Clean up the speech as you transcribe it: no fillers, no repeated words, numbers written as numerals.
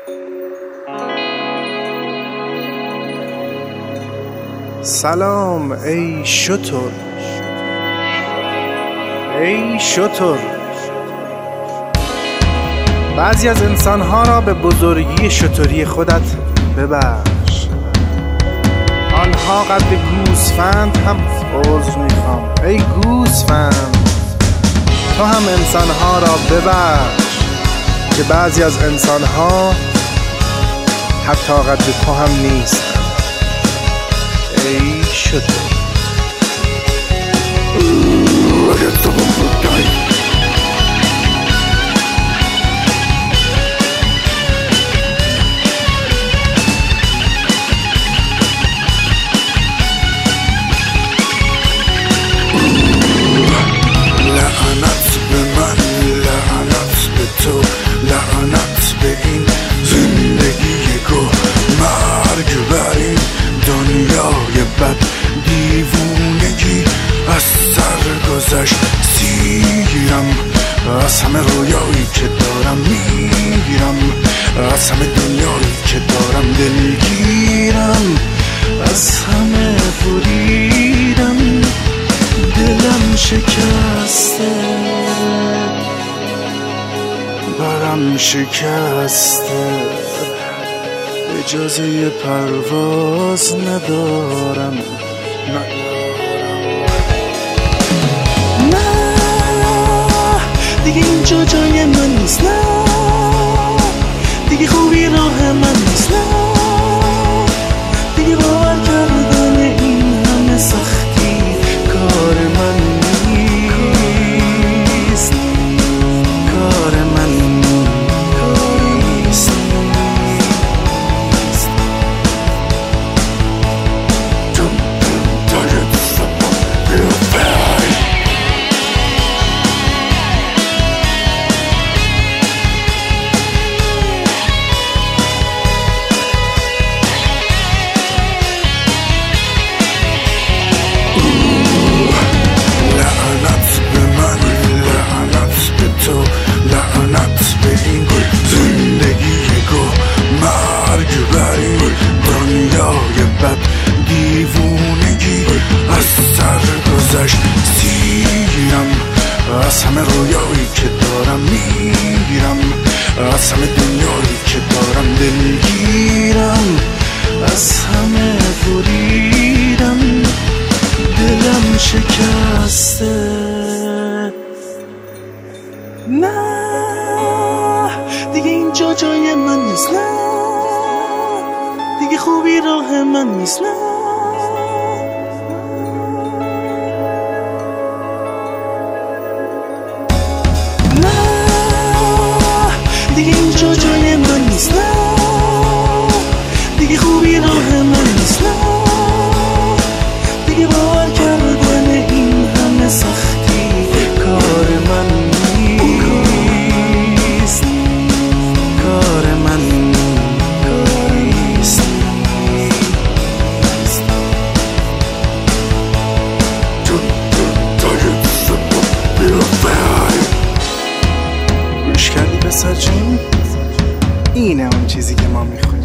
سلام ای شتر، ای شتر. بعضی از انسانها را به بزرگی شتری خودت ببخش. آنها قد گوسفند هم عذر میخوام ای گوسفند. تو هم انسانها را ببخش که بعضی از انسانها حتی قد تو هم نیست ای شتر. لعنت به من، لعنت به تو، لعنت به این زندگی گو، مرگ بر این دنیای بد. دیوونگی از سر گذشت، سیرم از همه رویایی که دارم، میرم از همه دنیایی که دارم، دلگیرم از همه بریدم، دلم شکسته، برم شکسته، اجازه پرواز ندارم. نه دیگه اینجا جای من نیست، نه دیگه خوبی راه من نیست، نه دیگه باور کردن این همه سختی کار من نیست، کار من نیست. دیوونگی از سر گذشت، سیرم از همه رویایی که دارم، میرم از همه دنیایی که دارم، دلگیرم از همه بریدم، دلم شکسته. نه دیگه اینجا جای من نیست، نه دیگه خوبی راه من نیست، نه دیگه اینجا جای من نیست، نه دیگه خوبی راه من نیست، نه دیگه باور کردن این همه سختی کار من نیست، کار من نیست. گوش کردی پسر جون؟ اینه اون چیزی که ما میخوایم.